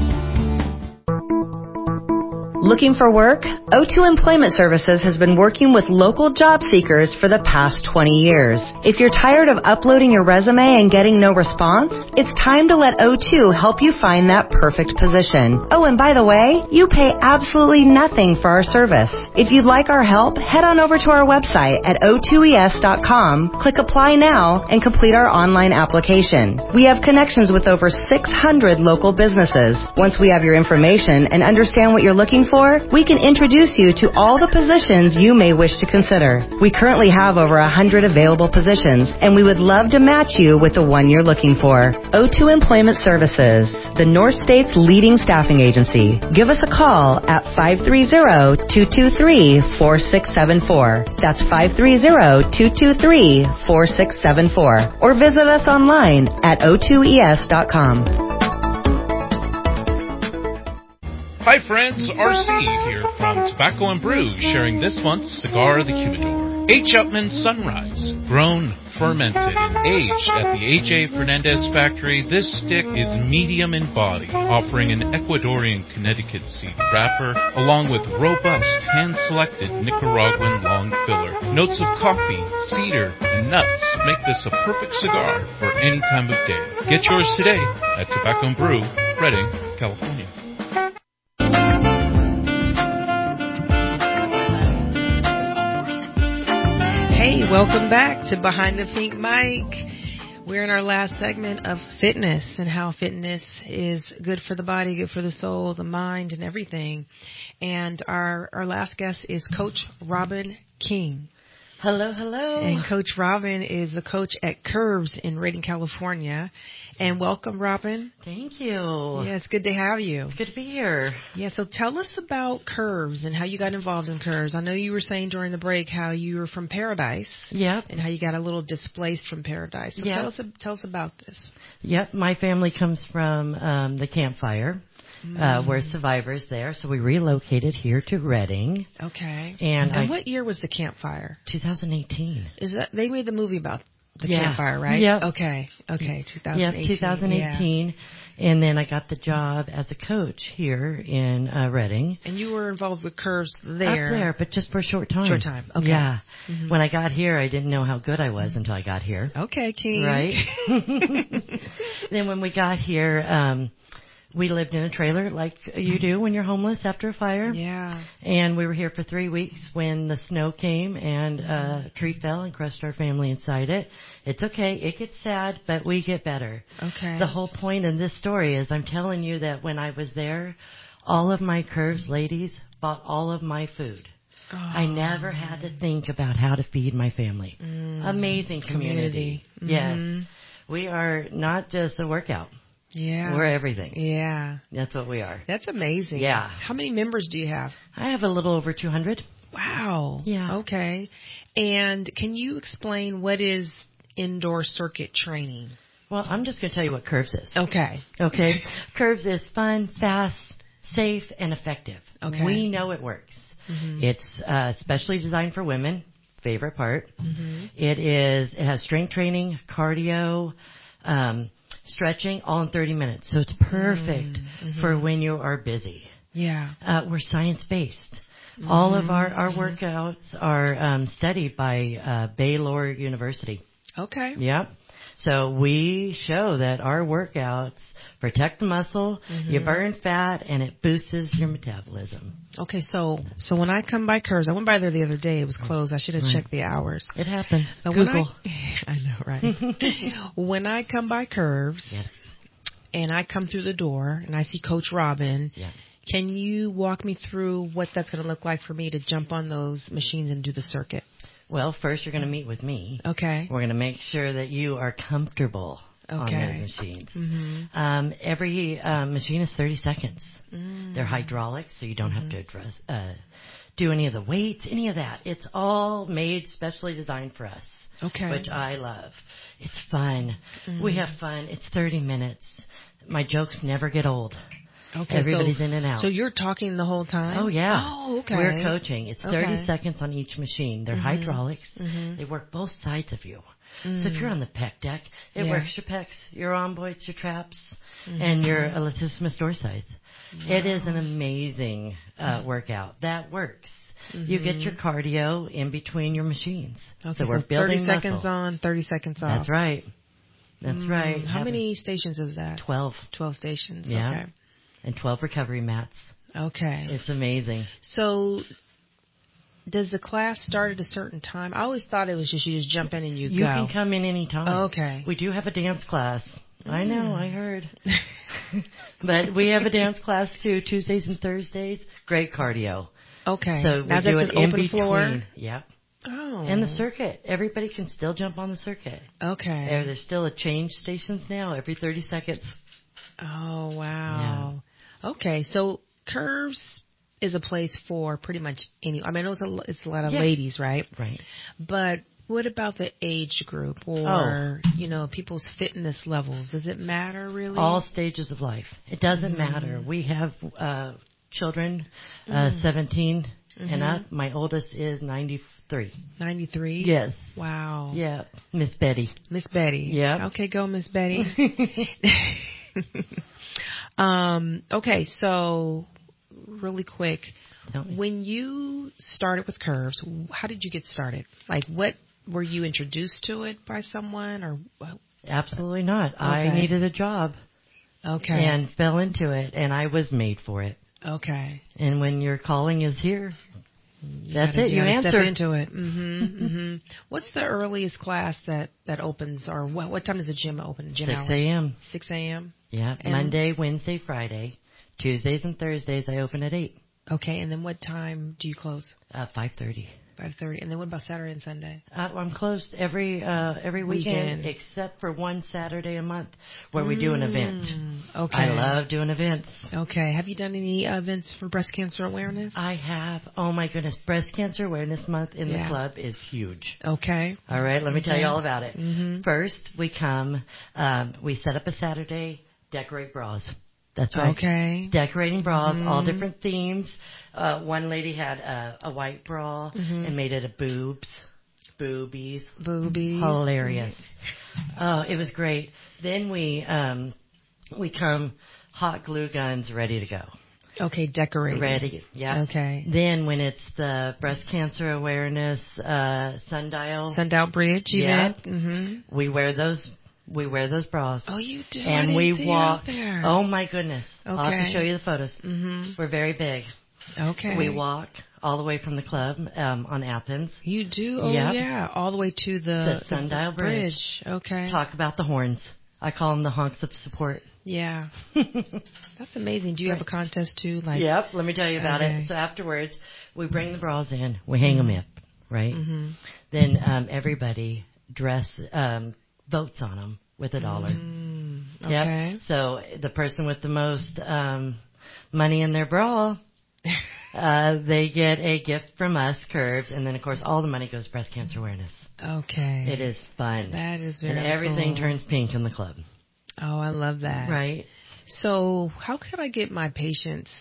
Looking for work? O2 Employment Services has been working with local job seekers for the past 20 years. If you're tired of uploading your resume and getting no response, it's time to let O2 help you find that perfect position. Oh, and by the way, you pay absolutely nothing for our service. If you'd like our help, head on over to our website at o2es.com, click Apply Now, and complete our online application. We have connections with over 600 local businesses. Once we have your information and understand what you're looking for, we can introduce you to all the positions you may wish to consider. We currently have over 100 available positions, and we would love to match you with the one you're looking for. O2 Employment Services, the North State's leading staffing agency. Give us a call at 530-223-4674. That's 530-223-4674. Or visit us online at o2es.com. Hi friends, RC here from Tobacco and Brew, sharing this month's Cigar of the Humidor. H. Upmann Sunrise, grown, fermented, and aged at the A.J. Fernandez factory, this stick is medium in body, offering an Ecuadorian Connecticut seed wrapper, along with robust, hand-selected Nicaraguan long filler. Notes of coffee, cedar, and nuts make this a perfect cigar for any time of day. Get yours today at Tobacco and Brew, Redding, California. Hey, welcome back to Behind the Pink Mic. We're in our last segment of fitness and how fitness is good for the body, good for the soul, the mind, and everything. And our last guest is Coach Robin King. Hello, hello. And Coach Robin is a coach at Curves in Redding, California. And welcome, Robin. Thank you. Yeah, it's good to have you. It's good to be here. Yeah, so tell us about Curves and how you got involved in Curves. I know you were saying during the break how you were from Paradise. Yep. And how you got a little displaced from Paradise. So yep. Tell us about this. Yep, my family comes from the Campfire. We're survivors there, so we relocated here to Redding. Okay. And what year was the Campfire? 2018. Is that they made the movie about The campfire, right? Yep. Okay, 2018. Yeah, 2018. Yeah. And then I got the job as a coach here in Reading. And you were involved with Curves there? Up there, but just for a short time. Short time, okay. Yeah. When I got here, I didn't know how good I was until I got here. Okay, King. Right? Then when we got here, we lived in a trailer like you do when you're homeless after a fire. Yeah. And we were here for 3 weeks when the snow came and a tree fell and crushed our family inside it. It's okay. It gets sad, but we get better. Okay. The whole point in this story is I'm telling you that when I was there, all of my Curves ladies bought all of my food. Oh. I never had to think about how to feed my family. Amazing community. Yes. We are not just a workout. Yeah. We're everything. Yeah. That's what we are. That's amazing. Yeah. How many members do you have? I have a little over 200. Wow. Yeah. Okay. And can you explain what is indoor circuit training? Well, I'm just going to tell you what Curves is. Okay. Okay. Curves is fun, fast, safe, and effective. Okay. We know it works. It's specially designed for women. Favorite part. It has strength training, cardio, stretching, all in 30 minutes. So it's perfect for when you are busy. Yeah. We're science-based. All of our workouts are studied by Baylor University. Okay. Yep. So we show that our workouts protect the muscle, you burn fat, and it boosts your metabolism. Okay, so when I come by Curves, I went by there the other day. It was closed. I should have checked the hours. It happened. But Google. I know, right? When I come by Curves and I come through the door and I see Coach Robin, can you walk me through what that's going to look like for me to jump on those machines and do the circuit? Well, first you're going to meet with me. Okay. We're going to make sure that you are comfortable on those machines. Every machine is 30 seconds. They're hydraulic, so you don't have to do any of the weights, any of that. It's all made specially designed for us, which I love. It's fun. We have fun. It's 30 minutes. My jokes never get old. Okay, everybody's in and out. So you're talking the whole time? Oh, yeah. Oh, okay. We're coaching. It's 30 seconds on each machine. They're hydraulics. They work both sides of you. So if you're on the pec deck, it works your pecs, your rhomboids, your traps, and your latissimus dorsi. It is an amazing workout. That works. You get your cardio in between your machines. Okay, so we're building 30 seconds on, 30 seconds off. That's right. That's right. How many stations is that? 12. 12 stations. Yeah. Okay. And 12 recovery mats. Okay. It's amazing. So does the class start at a certain time? I always thought it was just you just jump in and you go. You can come in any time. Okay. We do have a dance class. I know, I heard. But we have a dance class too, Tuesdays and Thursdays. Great cardio. Okay. So now we do that's it an in open between. Floor? Yep. Oh. And the circuit. Everybody can still jump on the circuit. Okay. There's still a change stations now every 30 seconds. Oh, wow. Yeah. Okay, so Curves is a place for pretty much any. I mean, it's a lot of ladies, right? Right. But what about the age group or people's fitness levels? Does it matter really? All stages of life. It doesn't matter. We have children 17 and up. My oldest is 93. 93? Yes. Wow. Yeah. Miss Betty. Miss Betty. Yeah. Okay, go Miss Betty. Okay, so really quick, when you started with Curves, how did you get started? Like, what were you introduced to it by someone, or? Absolutely not. Okay. I needed a job. Okay. And fell into it, and I was made for it. Okay. And when your calling is here, that's it. You answer. Step into it. What's the earliest class that opens, or what time does the gym open? 6 a.m. 6 a.m. Yeah. Monday, Wednesday, Friday. Tuesdays and Thursdays I open at 8. Okay. And then what time do you close? 5:30. 5:30. And then what about Saturday and Sunday? I'm closed every weekend except for one Saturday a month where we do an event. Okay. I love doing events. Okay. Have you done any events for breast cancer awareness? I have. Oh my goodness. Breast Cancer Awareness Month in the club is huge. Okay. All right. Let me tell you all about it. First, we come, we set up a Saturday, decorate bras. That's right. Okay. Decorating bras, all different themes. One lady had a white bra and made it a boobs. Boobies. Hilarious. Hilarious. Oh, it was great. Then we come hot glue guns ready to go. Okay, decorated. Ready, yeah. Okay. Then when it's the breast cancer awareness sundial bridge event, we wear those bras. Oh, you do. And we walk. Oh my goodness! Okay. I'll have to show you the photos. We're very big. Okay. We walk all the way from the club on Athens. You do? Oh yeah, all the way to the sundial bridge. Okay. Talk about the horns. I call them the honks of support. Yeah. That's amazing. Do you have a contest too? Yep. Let me tell you about it. So afterwards, we bring the bras in. We hang them up, right? Then everybody votes on them with $1. Okay. Yep. So the person with the most money in their bra, they get a gift from us, Curves, and then of course all the money goes to breast cancer awareness. Okay. It is fun. That is very cool. And everything cool. turns pink in the club. Oh, I love that. Right. So how could I get my patients,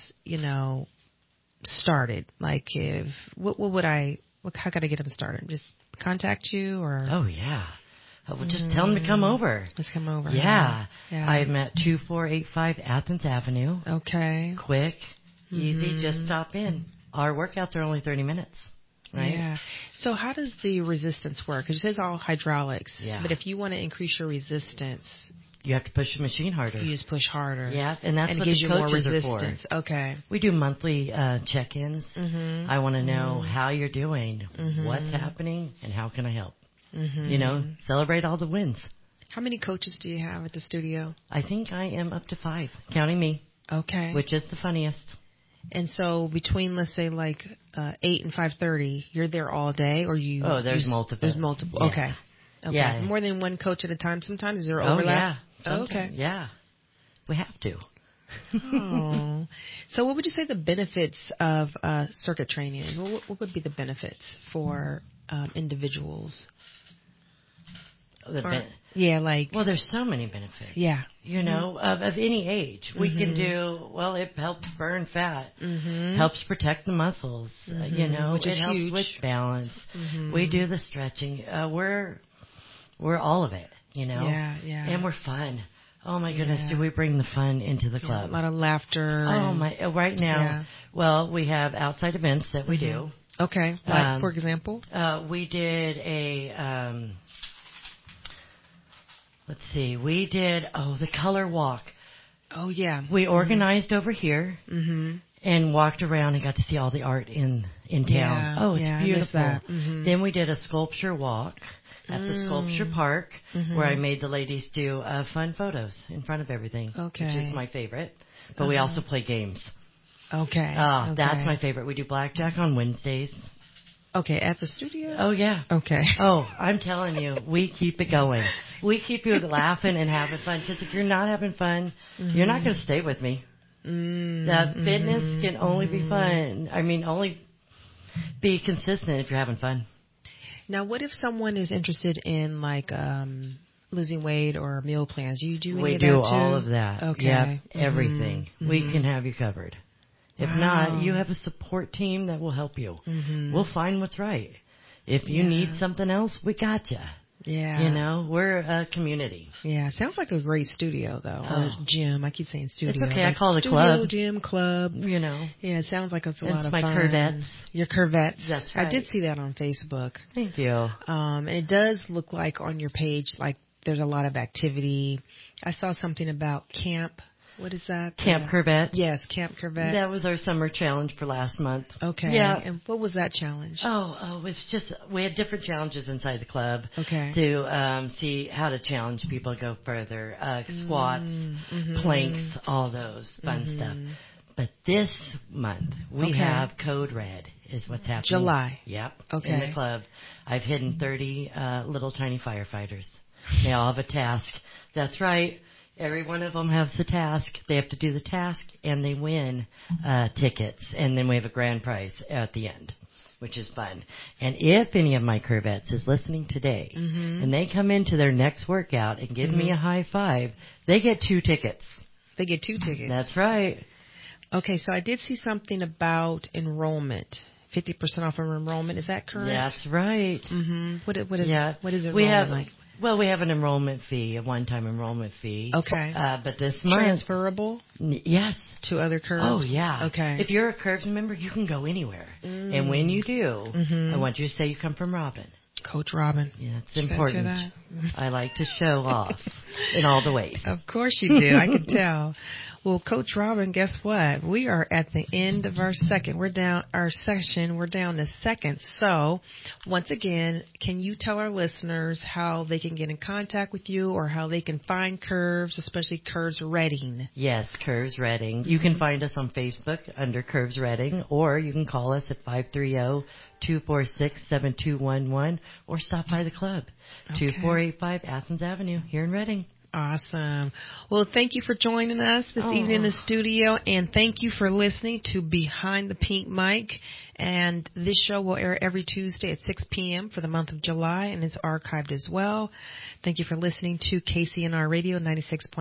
started? Like how could I get them started? Just contact you or? Oh, yeah. Well, just tell them to come over. Just come over. Yeah. Yeah. I'm at 2485 Athens Avenue. Okay. Quick, easy, just stop in. Our workouts are only 30 minutes. Right? Yeah. So how does the resistance work? Because it says all hydraulics. Yeah. But if you want to increase your resistance, you have to push the machine harder. You just push harder. Yeah, and that's what it gives the you more coaches resistance. are for. Okay. We do monthly check-ins. I want to know how you're doing, what's happening, and how can I help. Celebrate all the wins. How many coaches do you have at the studio? I think I am up to 5, counting me. Okay. Which is the funniest. And so between, let's say, 8 and 5:30, you're there all day, or you? Oh, there's multiple. There's multiple. Yeah. Okay. Yeah. More than one coach at a time. Sometimes is there overlap? Oh, okay. Yeah. We have to. Oh. So what would you say the benefits of circuit training is? What would be the benefits for individuals? Well, there's so many benefits. Yeah. Of any age. We can do, it helps burn fat, helps protect the muscles, which is it helps huge. with balance. We do the stretching. We're all of it, Yeah. And we're fun. Oh my goodness, do we bring the fun into the club? A lot of laughter. Oh my, right now, we have outside events that we do. Okay. Like, for example? We did we did the color walk. Oh yeah. We organized over here and walked around and got to see all the art in town. Yeah, oh, it's beautiful. I miss that. Then we did a sculpture walk at the sculpture park where I made the ladies do fun photos in front of everything, which is my favorite. But we also play games. Okay. That's my favorite. We do blackjack on Wednesdays. Okay, at the studio? Oh, yeah. Okay. Oh, I'm telling you, we keep it going. We keep you laughing and having fun. Because if you're not having fun, you're not going to stay with me. The fitness can only be fun. I mean, only be consistent if you're having fun. Now, what if someone is interested in, losing weight or meal plans? You do any of that too? We do all of that. Okay. Yep, everything. We can have you covered. If not, you have a support team that will help you. We'll find what's right. If you need something else, we got you. Yeah. We're a community. Yeah. Sounds like a great studio, though. Or gym. I keep saying studio. It's okay. I call it a studio, club. Gym, club. Yeah, it sounds like it's a lot of fun. It's my Corvettes. Your Corvettes. That's right. I did see that on Facebook. Thank you. And it does look like on your page, there's a lot of activity. I saw something about camp. What is that? Camp Corvette. Yes, Camp Corvette. That was our summer challenge for last month. Okay. Yeah. And what was that challenge? Oh, it's just, we had different challenges inside the club. Okay. To see how to challenge people to go further. Squats, planks, all those fun stuff. But this month, we have Code Red is what's happening. July. Yep. Okay. In the club. I've hidden 30 little tiny firefighters. They all have a task. That's right. Every one of them has a task. They have to do the task, and they win tickets. And then we have a grand prize at the end, which is fun. And if any of my Corvettes is listening today, and they come into their next workout and give me a high five, they get 2 tickets. They get 2 tickets. That's right. Okay, so I did see something about enrollment. 50% off of enrollment. Is that correct? That's right. Mm-hmm. What is enrollment we have, like? Well, we have an enrollment fee, a one-time enrollment fee. Okay. But this month... Transferable? Yes. To other Curves? Oh, yeah. Okay. If you're a Curves member, you can go anywhere. And when you do, I want you to say you come from Robin. Coach Robin. Yeah, it's important. That? I like to show off in all the ways. Of course you do. I can tell. Well, Coach Robin, guess what? We are at the end of our session. We're down to seconds. So, once again, can you tell our listeners how they can get in contact with you or how they can find Curves, especially Curves Redding? Yes, Curves Redding. You can find us on Facebook under Curves Redding, or you can call us at 530-246-7211 or stop by the club, 2485 Athens Avenue here in Redding. Awesome. Well, thank you for joining us this evening in the studio, and thank you for listening to Behind the Pink Mic. And this show will air every Tuesday at 6 p.m. for the month of July, and it's archived as well. Thank you for listening to KCNR Radio 96.